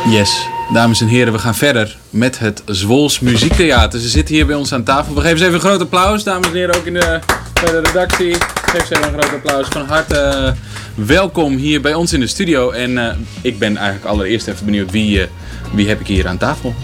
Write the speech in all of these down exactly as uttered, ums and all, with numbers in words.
Yes, dames en heren, we gaan verder met het Zwols Muziektheater. Ze zitten hier bij ons aan tafel. We geven ze even een groot applaus, dames en heren, ook in de, bij de redactie. Geef ze even een groot applaus. Van harte uh, welkom hier bij ons in de studio. En uh, ik ben eigenlijk allereerst even benieuwd, wie, uh, wie heb ik hier aan tafel?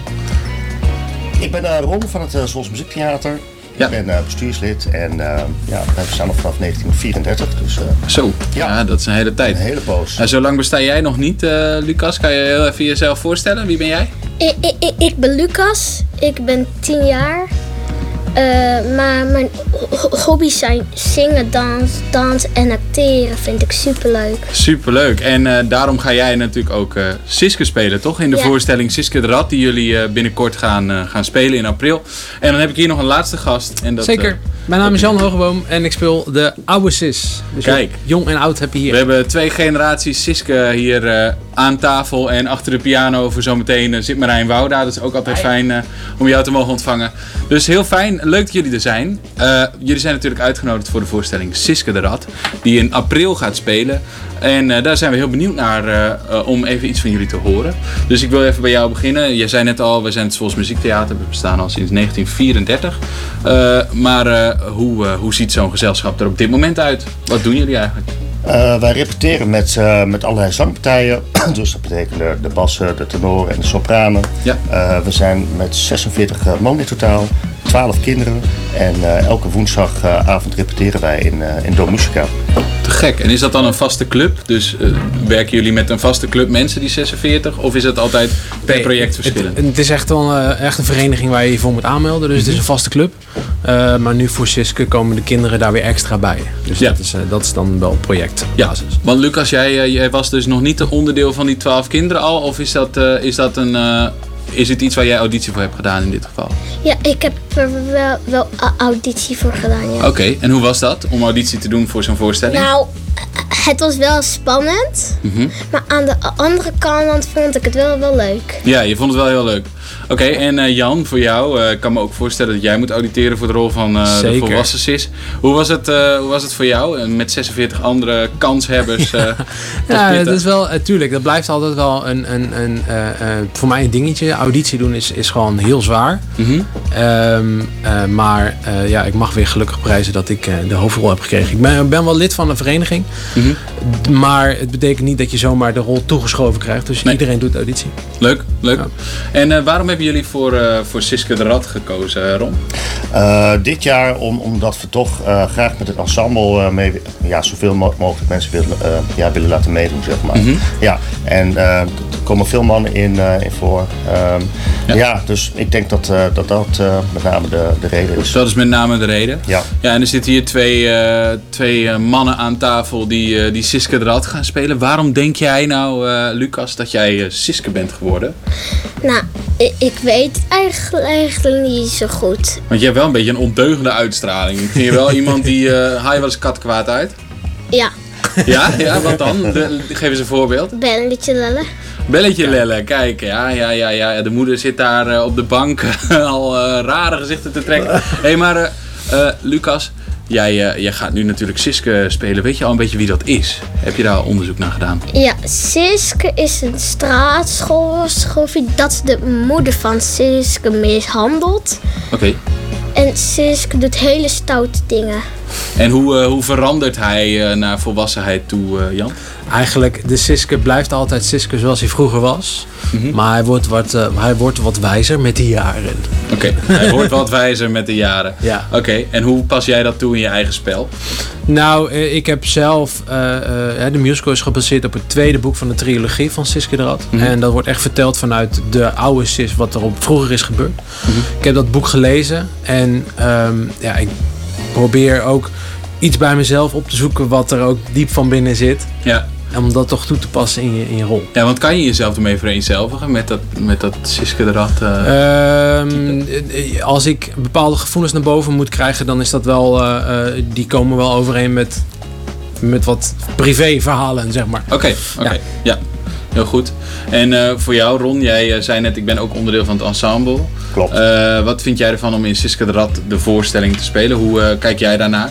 Ik ben uh, Ron van het uh, Zwols Muziektheater. Ja. Ik ben uh, bestuurslid en uh, ja, wij bestaan nog vanaf negentien vierendertig. Dus, uh, Zo, ja. ja, dat is een hele tijd. Een hele poos. Nou, zo lang besta jij nog niet, uh, Lucas. Kan je heel even jezelf voorstellen? Wie ben jij? Ik, ik, ik ben Lucas. Ik ben tien jaar. Uh, maar mijn hobby's zijn zingen, dans, dansen en acteren. Vind ik superleuk. Superleuk. En uh, daarom ga jij natuurlijk ook uh, Siske spelen, toch? In de ja. voorstelling Siske de Rat, die jullie uh, binnenkort gaan, uh, gaan spelen in april. En dan heb ik hier nog een laatste gast. En dat, Zeker. Uh, Mijn naam is Jan Hogeboom en ik speel de oude Sis. Dus kijk, jong en oud heb je hier. We hebben twee generaties Siske hier uh, aan tafel. En achter de piano voor zometeen uh, zit Marijn Wouda. Dat is ook altijd fijn uh, om jou te mogen ontvangen. Dus heel fijn. Leuk dat jullie er zijn. Uh, jullie zijn natuurlijk uitgenodigd voor de voorstelling Siske de Rat. Die in april gaat spelen. En uh, daar zijn we heel benieuwd naar uh, uh, om even iets van jullie te horen. Dus ik wil even bij jou beginnen. Jij zei net al, we zijn het Zwols Muziektheater. We bestaan al sinds negentien vierendertig. Uh, maar uh, hoe, uh, hoe ziet zo'n gezelschap er op dit moment uit? Wat doen jullie eigenlijk? Uh, wij repeteren met, uh, met allerlei zangpartijen. Dus dat betekent de, de bassen, de tenoren en de sopranen. Ja. Uh, we zijn met zesenveertig man in totaal. twaalf kinderen. En uh, elke woensdagavond repeteren wij in, uh, in Dom Musica. Te gek. En is dat dan een vaste club? Dus uh, werken jullie met een vaste club mensen, die zesenveertig? Of is het altijd per nee, project verschillend? Het, het is echt, wel, uh, echt een vereniging waar je je voor moet aanmelden. Dus mm-hmm. het is een vaste club. Uh, maar nu voor Siske komen de kinderen daar weer extra bij. Dus ja. dat, is, uh, dat is dan wel het project. Ja, want Lucas, jij, uh, jij was dus nog niet een onderdeel van die twaalf kinderen al? Of is dat, uh, is dat een... Uh, Is het iets waar jij auditie voor hebt gedaan in dit geval? Ja, ik heb er wel, wel auditie voor gedaan, ja. Oké, okay. En hoe was dat om auditie te doen voor zo'n voorstelling? Nou, het was wel spannend. Mm-hmm. Maar aan de andere kant vond ik het wel, wel leuk. Ja, je vond het wel heel leuk. Oké, okay, en uh, Jan, voor jou, ik uh, kan me ook voorstellen dat jij moet auditeren voor de rol van uh, de volwassen sis. Hoe was het, uh, hoe was het voor jou? Met zesenveertig andere kanshebbers. Uh, ja, dat is wel, natuurlijk, uh, dat blijft altijd wel een, een, een uh, uh, voor mij een dingetje. Auditie doen is, is gewoon heel zwaar. Mm-hmm. um, uh, maar uh, ja, ik mag weer gelukkig prijzen dat ik uh, de hoofdrol heb gekregen. Ik ben, ben wel lid van een vereniging. Mm-hmm. Maar het betekent niet dat je zomaar de rol toegeschoven krijgt. Dus nee. Iedereen doet auditie. Leuk, leuk. Ja. En uh, waarom hebben jullie voor, uh, voor Siske de Rat gekozen, Ron? Uh, dit jaar om, omdat we toch uh, graag met het ensemble uh, mee, ja, zoveel mo- mogelijk mensen willen, uh, ja, willen laten meedoen, zeg maar. Mm-hmm. Ja, en uh, er komen veel mannen in, uh, in voor. Um, ja. ja, dus ik denk dat uh, dat, dat uh, met name de, de reden is. Dat is met name de reden? Ja. Ja, en er zitten hier twee, uh, twee uh, mannen aan tafel die, uh, die Siske de Rat gaan spelen. Waarom denk jij nou, uh, Lucas, dat jij uh, Siske bent geworden? Nou, ik, ik weet het eigenlijk, eigenlijk niet zo goed. Want je hebt wel een beetje een ondeugende uitstraling. Vind je wel iemand die... Uh, haal je wel eens kat kwaad uit? Ja. Ja? Ja, wat dan? De, geef eens een voorbeeld. Belletje lellen. Belletje lellen, kijk. Ja, ja, ja, ja. De moeder zit daar uh, op de bank al uh, rare gezichten te trekken. Hé, hey, maar uh, uh, Lucas... Jij, uh, jij gaat nu natuurlijk Siske spelen. Weet je al een beetje wie dat is? Heb je daar al onderzoek naar gedaan? Ja, Siske is een straatschool. Dat is de moeder van Siske mishandeld. Oké. Okay. En Siske doet hele stoute dingen. En hoe, uh, hoe verandert hij uh, naar volwassenheid toe, uh, Jan? Eigenlijk, de Siske blijft altijd Siske zoals hij vroeger was. Mm-hmm. Maar hij wordt, wat, uh, hij wordt wat wijzer met de jaren. Oké, okay. Hij wordt wat wijzer met de jaren. Ja. Oké, okay. En hoe pas jij dat toe in je eigen spel? Nou, uh, ik heb zelf... Uh, uh, de musical is gebaseerd op het tweede boek van de trilogie van Siske de Rat. Mm-hmm. En dat wordt echt verteld vanuit de oude Sis, wat er op vroeger is gebeurd. Mm-hmm. Ik heb dat boek gelezen en um, ja, ik probeer ook iets bij mezelf op te zoeken wat er ook diep van binnen zit. Ja. Om dat toch toe te passen in je, in je rol. Ja, want kan je jezelf ermee vereenzelvigen met dat, met dat Siske de Rat? Uh, um, als ik bepaalde gevoelens naar boven moet krijgen, dan is dat wel, uh, uh, die komen wel overeen met, met wat privéverhalen, zeg maar. Oké, okay, oké, okay. Ja. ja. Heel goed. En uh, voor jou, Ron, jij uh, zei net, ik ben ook onderdeel van het ensemble. Klopt. Uh, wat vind jij ervan om in Siske de Rat de voorstelling te spelen? Hoe uh, kijk jij daarnaar?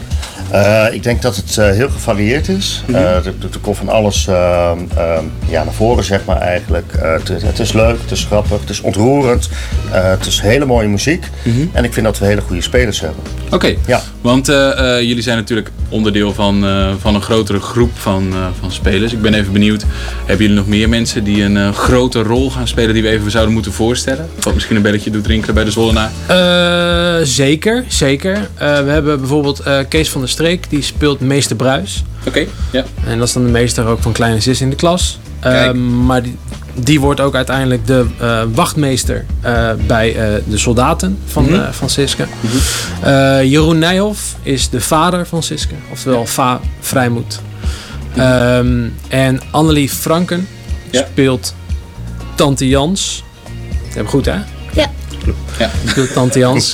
Uh, ik denk dat het uh, heel gevarieerd is. Mm-hmm. uh, er, er komt van alles uh, uh, ja, naar voren, zeg maar eigenlijk. Uh, het, het is leuk, het is grappig, het is ontroerend. Uh, het is hele mooie muziek. Mm-hmm. En ik vind dat we hele goede spelers hebben. Oké, okay. ja. want uh, uh, jullie zijn natuurlijk onderdeel van, uh, van een grotere groep van, uh, van spelers. Ik ben even benieuwd, hebben jullie nog meer mensen die een uh, grote rol gaan spelen die we even zouden moeten voorstellen? Wat misschien een belletje doet rinkelen bij de Zwollenaar? Uh, zeker, zeker. Uh, we hebben bijvoorbeeld uh, Kees van der Streek, die speelt meester Bruis. Oké, okay, ja. En dat is dan de meester ook van Kleine Sis in de klas. Uh, maar die, die wordt ook uiteindelijk de uh, wachtmeester uh, bij uh, de soldaten van, mm-hmm. uh, van Siske. Mm-hmm. Uh, Jeroen Nijhoff is de vader van Siske, oftewel Va Vrijmoed. Mm-hmm. Um, en Annelie Franken ja. speelt Tante Jans. Dat heb ik goed, hè? Ja. Ja. Speelt Tante Jans.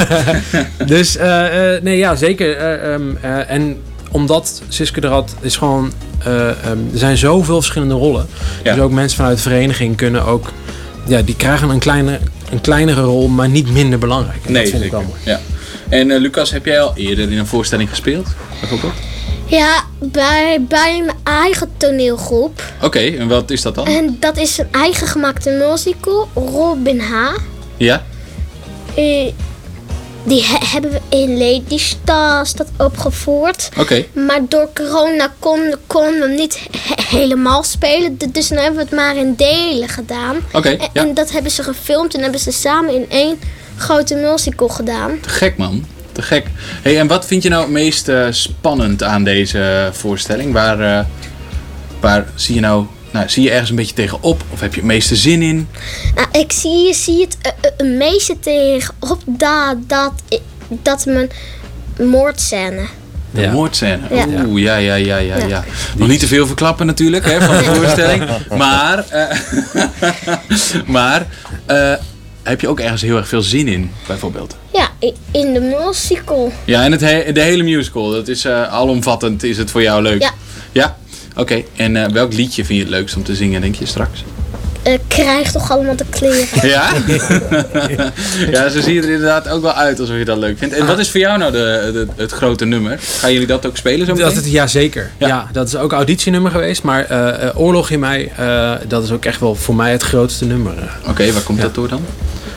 dus uh, uh, nee, ja, zeker. Uh, um, uh, en omdat Siske er had, is gewoon... Uh, um, er zijn zoveel verschillende rollen. Ja. Dus ook mensen vanuit de vereniging kunnen ook... Ja, die krijgen een, kleine, een kleinere rol, maar niet minder belangrijk. En nee, dat vind zeker. ik wel mooi. Ja. En uh, Lucas, heb jij al eerder in een voorstelling gespeeld? Bijvoorbeeld? Ja, bij, bij mijn eigen toneelgroep. Oké, okay, en wat is dat dan? En dat is een eigen gemaakte musical, Robin H. Ja? Uh, die he- hebben we in Lelystad opgevoerd. Oké. Okay. Maar door corona konden kon we niet he- helemaal spelen. Dus dan hebben we het maar in delen gedaan. Oké, okay, en, ja. en dat hebben ze gefilmd en hebben ze samen in één grote musical gedaan. Te gek, man. Te gek. Hey, en wat vind je nou het meest uh, spannend aan deze voorstelling? Waar, uh, waar zie je nou... Nou, zie je ergens een beetje tegenop? Of heb je het meeste zin in? Nou, ik zie, zie het uh, uh, meeste tegenop dat, dat, dat mijn moordscène. De ja. moordscène? Ja. Oeh, ja, ja, ja, ja, ja. Nog niet te veel verklappen natuurlijk, hè, van de voorstelling. Maar, uh, maar uh, heb je ook ergens heel erg veel zin in, bijvoorbeeld? Ja, in de musical. Ja, en het he- de hele musical. Dat is uh, alomvattend, is het voor jou leuk? Ja. Ja? Oké, okay. en uh, welk liedje vind je het leukst om te zingen, denk je, straks? Uh, krijg toch allemaal de kleren. Ja? Ja, zo zie je er inderdaad ook wel uit alsof je dat leuk vindt. En wat is voor jou nou de, de, het grote nummer? Gaan jullie dat ook spelen zo meteen? Dat het, ja, zeker. Ja. Ja, dat is ook een auditienummer geweest. Maar uh, uh, Oorlog in mij, uh, dat is ook echt wel voor mij het grootste nummer. Uh. Oké, okay, waar komt ja. dat door dan?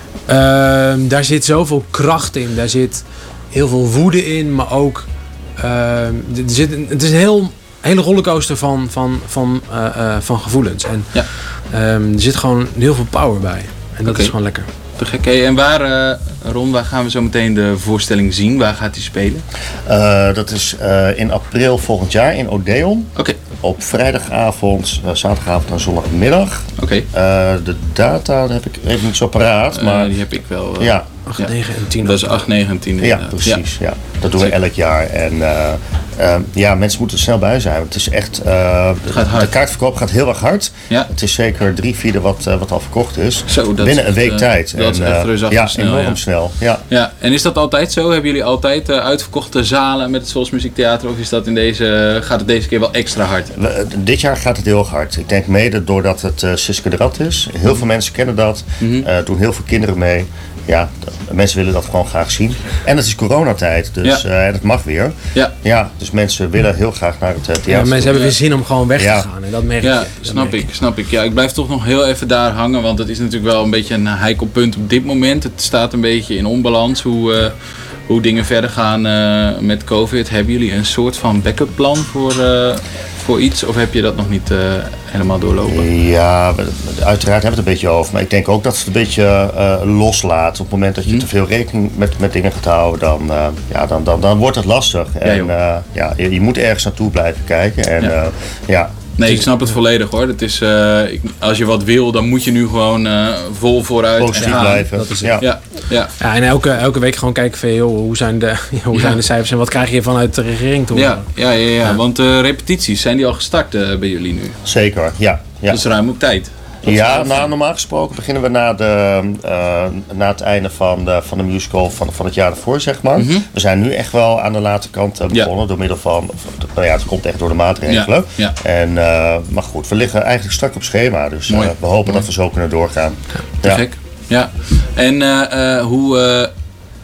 Uh, daar zit zoveel kracht in. Daar zit heel veel woede in, maar ook... Uh, er zit, het is een heel... hele rollercoaster van, van, van, uh, uh, van gevoelens. En ja. um, er zit gewoon heel veel power bij. En dat okay. is gewoon lekker. Te gek. Hey, en waar, uh, Ron, waar gaan we zo meteen de voorstelling zien? Waar gaat hij spelen? Uh, dat is uh, in april volgend jaar in Odeon. Oké. Okay. Op vrijdagavond, uh, zaterdagavond en zondagmiddag. Oké. Okay. Uh, de data heb ik even niet zo paraat. Uh, maar die heb ik wel. Uh, ja. acht, negen en tien. Dat is acht, negen en tien. Ja, precies. Ja. Ja. Dat doen we elk jaar. En uh, uh, ja, mensen moeten er snel bij zijn. Het is echt... Uh, het gaat hard. De kaartverkoop gaat heel erg hard. Ja. Het is zeker drie vierde wat, uh, wat al verkocht is. Zo, dat binnen is een week uh, tijd. Dat en, is echt reusachtig ja, snel. enorm ja. snel. Ja. Ja. En is dat altijd zo? Hebben jullie altijd uh, uitverkochte zalen met het Volksmuziektheater? Of is dat in deze, gaat het deze keer wel extra hard? We, dit jaar gaat het heel hard. Ik denk mede doordat het uh, Siske de Rat is. Heel mm-hmm. veel mensen kennen dat. Mm-hmm. Uh, doen heel veel kinderen mee. Ja, de mensen willen dat gewoon graag zien. En het is coronatijd, dus ja. uh, dat mag weer. Ja. Ja, dus mensen willen heel graag naar het uh, theater. Ja, mensen hebben weer zin om gewoon weg te ja. gaan. En dat merk ja, je. Dat snap merk ik, je. snap ik. Ja, ik blijf toch nog heel even daar hangen, want het is natuurlijk wel een beetje een heikel punt op dit moment. Het staat een beetje in onbalans hoe, uh, hoe dingen verder gaan uh, met COVID. Hebben jullie een soort van backup plan voor, uh, voor iets? Of heb je dat nog niet uh, helemaal doorlopen? Ja, uiteraard hebben we het een beetje over. Maar ik denk ook dat het een beetje uh, loslaat. Op het moment dat je hmm. te veel rekening met, met dingen gaat houden, dan, uh, ja, dan, dan, dan wordt het lastig. Ja, en uh, ja, je, je moet ergens naartoe blijven kijken. En, ja. Uh, ja. Nee, ik snap het volledig hoor. Het is, uh, ik, als je wat wil, dan moet je nu gewoon uh, vol vooruit positief en gaan. blijven. Dat is het. Ja. Ja, ja. ja, en elke, elke week gewoon kijken van joh, hoe zijn de, hoe zijn ja. de cijfers en wat krijg je vanuit de regering toe? Ja, ja, ja, ja. ja. Want uh, repetities, zijn die al gestart uh, bij jullie nu? Zeker, ja. ja. Dat is ruim op tijd. Ja, nou, normaal gesproken beginnen we na, de, uh, na het einde van de, van de musical van, van het jaar ervoor, zeg maar. Mm-hmm. We zijn nu echt wel aan de late kant uh, begonnen ja. door middel van, of, nou ja, het komt echt door de maatregelen. Ja. Ja. En, uh, maar goed, we liggen eigenlijk strak op schema, dus uh, we hopen Mooi. dat we zo kunnen doorgaan. Ja. Te ja. gek. Ja. En uh, uh, hoe... Uh,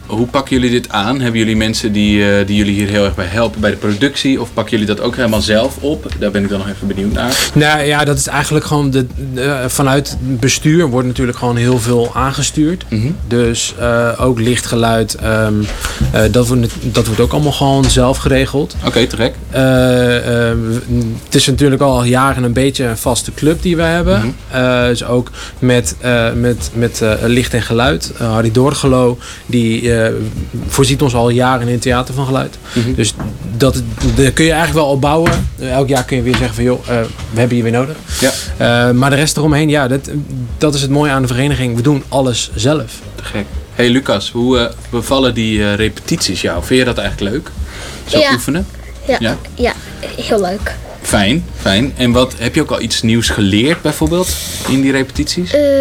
hoe pakken jullie dit aan? Hebben jullie mensen die, uh, die jullie hier heel erg bij helpen bij de productie? Of pakken jullie dat ook helemaal zelf op? Daar ben ik dan nog even benieuwd naar. Nou ja, dat is eigenlijk gewoon de, de, vanuit het bestuur wordt natuurlijk gewoon heel veel aangestuurd. Mm-hmm. Dus uh, ook lichtgeluid, um, uh, dat, wordt, dat wordt ook allemaal gewoon zelf geregeld. Oké, okay, te gek. Uh, uh, het is natuurlijk al jaren een beetje een vaste club die we hebben. Mm-hmm. Uh, dus ook met, uh, met, met uh, licht en geluid. Uh, Harry Doorgelo, die uh, voorziet ons al jaren in het theater van geluid. Mm-hmm. Dus dat, dat kun je eigenlijk wel opbouwen. Uh, elk jaar kun je weer zeggen van joh, uh, we hebben je weer nodig. Ja. Uh, maar de rest eromheen, ja, dat, dat is het mooie aan de vereniging. We doen alles zelf. Te gek. Hey Lucas, hoe uh, bevallen die uh, repetities jou? Vind je dat eigenlijk leuk? Zo ja. oefenen? Ja. Ja. ja, heel leuk. Fijn, fijn. En wat, heb je ook al iets nieuws geleerd bijvoorbeeld in die repetities? Uh,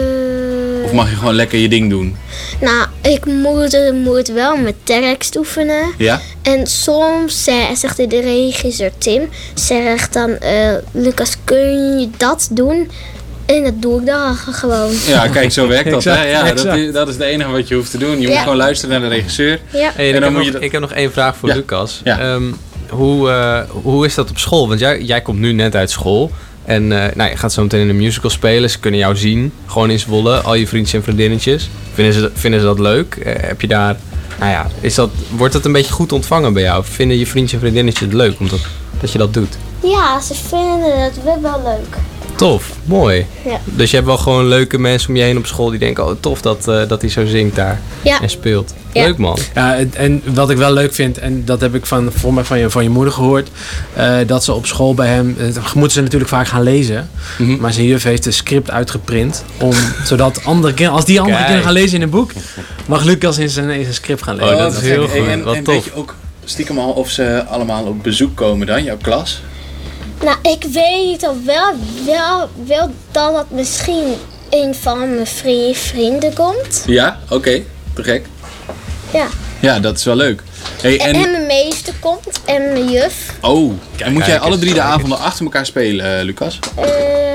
of mag je gewoon lekker je ding doen? Nou, ik moet, moet wel met tekst oefenen. Ja? En soms zegt de regisseur Tim, zegt dan, uh, Lucas, kun je dat doen? En dat doe ik dan gewoon. Ja, kijk, zo werkt dat. Exact, hè? Ja, exact. dat, is, dat is het enige wat je hoeft te doen. Je ja. moet gewoon luisteren naar de regisseur. Ja. Hey, en en dan ik, heb moet nog, je dat... ik heb nog één vraag voor ja. Lucas. Ja. Um, hoe, uh, hoe is dat op school? Want jij, jij komt nu net uit school. En uh, nou, je gaat zo meteen in een musical spelen. Ze kunnen jou zien. Gewoon in Zwolle. Al je vriendjes en vriendinnetjes. Vinden ze, vinden ze dat leuk? Uh, heb je daar... Nou ja, is dat, wordt dat een beetje goed ontvangen bij jou? Vinden je vriendjes en vriendinnetjes het leuk omdat, dat je dat doet? Ja, ze vinden het wel, wel leuk. Tof, mooi. Ja. Dus je hebt wel gewoon leuke mensen om je heen op school die denken... oh, tof dat, uh, dat hij zo zingt daar ja. en speelt. Ja. Leuk man. Ja, en wat ik wel leuk vind, en dat heb ik van, voor mij van, je, van je moeder gehoord... Uh, dat ze op school bij hem... Uh, moeten ze natuurlijk vaak gaan lezen. Mm-hmm. Maar zijn juf heeft een script uitgeprint. Om, zodat andere kinderen, als die andere Kijk. kinderen gaan lezen in een boek... mag Lucas in zijn, in zijn script gaan lezen. Oh, dat is heel hey, goed. En, Wat en tof. weet je ook stiekem al of ze allemaal op bezoek komen dan, jouw klas? Nou, ik weet al wel, wel, wel dat het misschien een van mijn vriend, vrienden komt. Ja? Oké. Okay. Te gek. Ja. Ja, dat is wel leuk. Hey, en, en... en mijn meester komt en mijn juf. Oh, en moet kijk, jij alle drie de kijk. avonden achter elkaar spelen, uh, Lucas? Uh,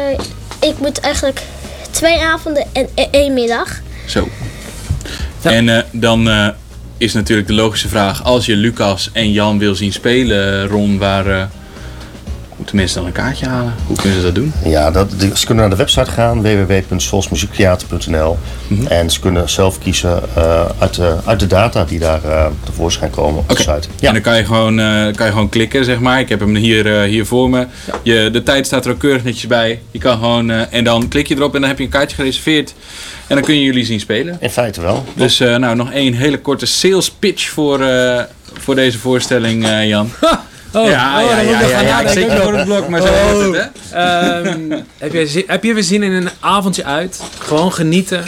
ik moet eigenlijk twee avonden en e- één middag. Zo. Ja. En uh, dan uh, is natuurlijk de logische vraag... als je Lucas en Jan wil zien spelen, Ron, waar... Uh, moeten mensen dan een kaartje halen? Hoe kunnen ze dat doen? Ja, dat, ze kunnen naar de website gaan, w w w punt volksmuziektheater punt n l. Mm-hmm. En ze kunnen zelf kiezen uh, uit, de, uit de data die daar uh, tevoorschijn komen op Okay. de site. Ja. En dan kan je, gewoon, uh, kan je gewoon klikken, zeg maar. Ik heb hem hier, uh, hier voor me. Ja. Je, de tijd staat er ook keurig netjes bij. Je kan gewoon, uh, en dan klik je erop en dan heb je een kaartje gereserveerd. En dan kun je jullie zien spelen. In feite wel. Dus uh, nou, nog één hele korte sales pitch voor, uh, voor deze voorstelling, uh, Jan. Oh, ja, oh, ja, ja, ja, ja, ik zit je ook voor het blok, maar zo oh. wordt het, hè? Um, heb, je zin, heb je weer zin in een avondje uit? Gewoon genieten.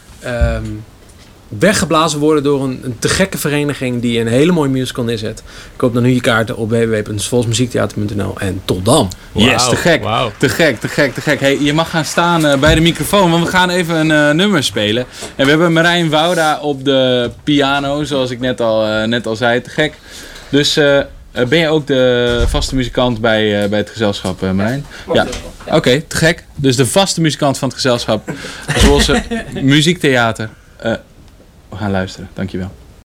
Um, weggeblazen worden door een, een te gekke vereniging die een hele mooie musical neerzet. Koop dan nu je kaarten op w w w punt volksmuziektheater punt n l en tot dan. Yes, Wow, te gek. wow. Te gek, te gek, te gek. Hey, je mag gaan staan uh, bij de microfoon, want we gaan even een uh, nummer spelen. En we hebben Marijn Wouda op de piano, zoals ik net al, uh, net al zei. Te gek. Dus uh, ben je ook de vaste muzikant bij, uh, bij het gezelschap, uh, Marijn? Ja. Oké, okay, te gek. Dus de vaste muzikant van het gezelschap. Zoals uh, muziektheater. Uh, we gaan luisteren. Dankjewel.